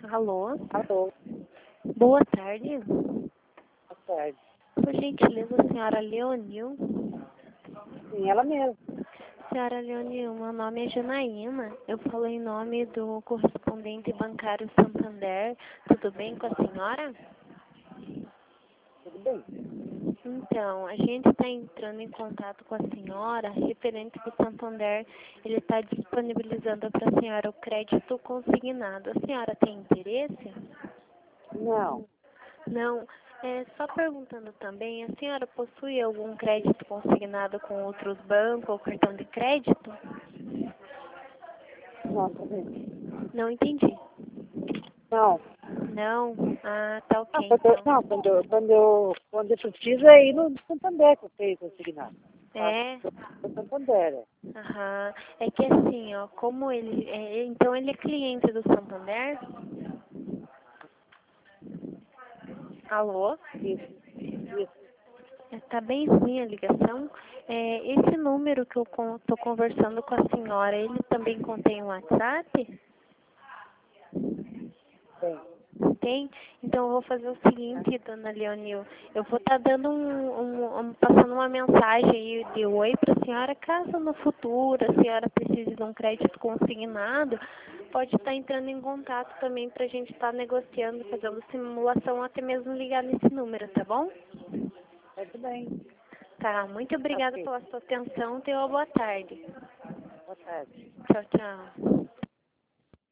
Alô? Alô, Boa tarde. boa tarde. Por gentileza, senhora Leonil. Sim, ela mesma. Senhora Leonil, meu nome é Janaína. Eu falo em nome do correspondente bancário Santander. Tudo bem com a senhora? Tudo bem? Então, a gente está entrando em contato com a senhora referente que o Santander ele está disponibilizando para a senhora o crédito consignado. A senhora tem interesse? Não, Não. Só perguntando também, a senhora possui algum crédito consignado com outros bancos ou cartão de crédito? não, também. Não entendi. Não, Não? Ah, tá não, ok, então. quando eu preciso é ir no Santander que eu tenho consignado. É? No Santander, é. Aham. É que assim, ó, como ele... então ele é cliente do Santander? Alô? Isso. Tá bem ruim a ligação. Esse número que eu tô conversando com a senhora, ele também contém um WhatsApp? Tem. Tem? Então eu vou fazer o seguinte, dona Leonil. Eu vou estar dando passando uma mensagem aí de oi para a senhora, caso no futuro a senhora precise de um crédito consignado, pode estar entrando em contato também para a gente estar negociando, fazendo simulação, ou até mesmo ligar nesse número, tá bom? Tudo bem. Tá, muito Tá obrigada ok. pela sua atenção. Tenha uma boa tarde. Boa tarde. Tchau, tchau.